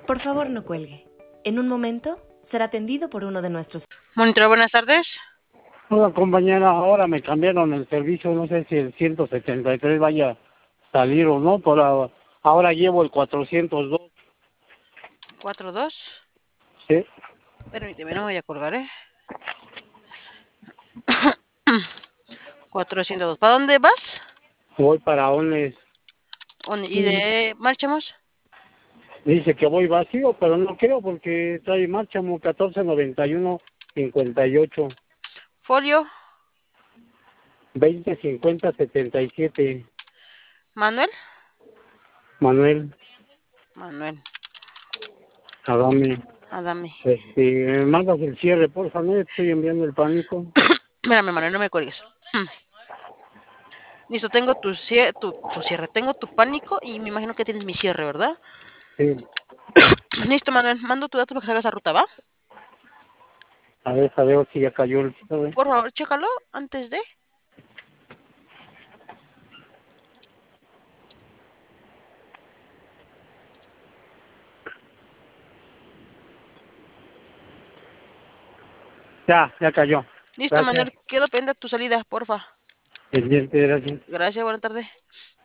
Por favor, no cuelgue. En un momento será atendido por uno de nuestros. Monitor, buenas tardes. Hola compañera, ahora me cambiaron el servicio, no sé si el 173 vaya a salir o no, pero ahora llevo el 402. 4-2. Sí, Permíteme, no voy a colgar, 402. ¿Para dónde vas? voy para Ones. ¿Y de marchamos? Dice que voy vacío, pero no creo porque trae Márchamo 1491-58, Folio. 2050-77. Manuel. Manuel, Manuel. Adame. Adame. Me mandas el cierre, por favor, estoy enviando el pánico. Espérame, Manuel, no me cuelgues. Listo, tengo tu cierre, tengo tu pánico y me imagino que tienes mi cierre, ¿verdad? Sí, Listo, Manuel, mando tu dato para que salga esa ruta, ¿va? a ver si ya cayó el cierre. Por favor, chécalo antes de. Ya cayó. Listo, Gracias. Manuel, quedo pendiente de tu salida, porfa. Pendiente, gracias. Gracias, buena tarde.